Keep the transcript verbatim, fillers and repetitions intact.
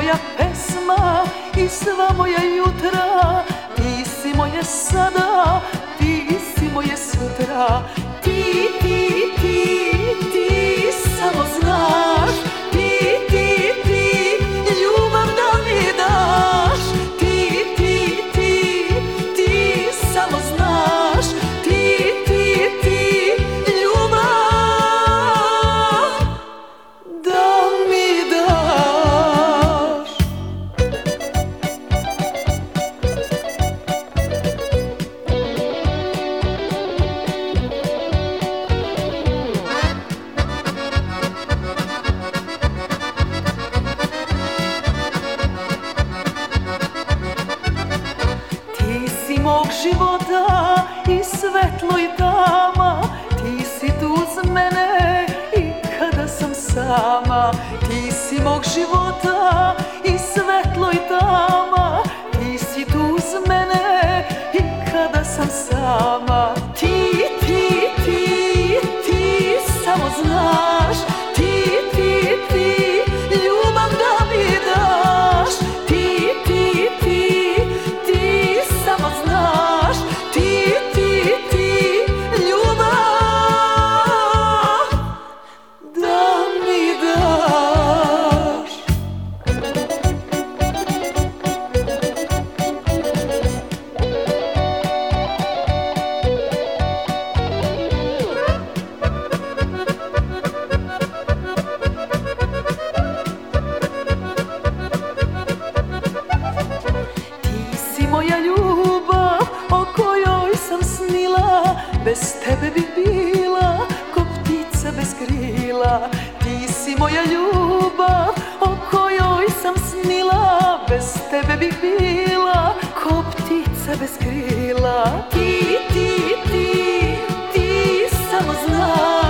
moja pesma i sva moja jutra, ti si moje sada, ti si moje sutra. Ti, ti, ti, ti samo znaš, ti, ti, ti, ljubav da mi daš. Ti, ti, ti, ti samo znaš, ti, ti, ti, ljubav da mi daš. Ti si mog života i svetlo i tama, ti si tu uz mene i kada sam sama. Ti si mog života i svetlo i tama, ti si tu uz mene i kada sam sama. Ti, ti, ti, ti samo znaš, ti, ti, ti, ljubav da mi daš. Ti, ti, ti, ti samo znaš, ti, ti, ti, ljubav da mi daš. Ti si moja ljubav o kojoj sam snila, bez tebe bih bila ko ptica bez krila. Ti si moja ljubav o kojoj sam snila, bez tebe bih bila ko ptica bez krila. Ti, ti, ti, ti samo znaš.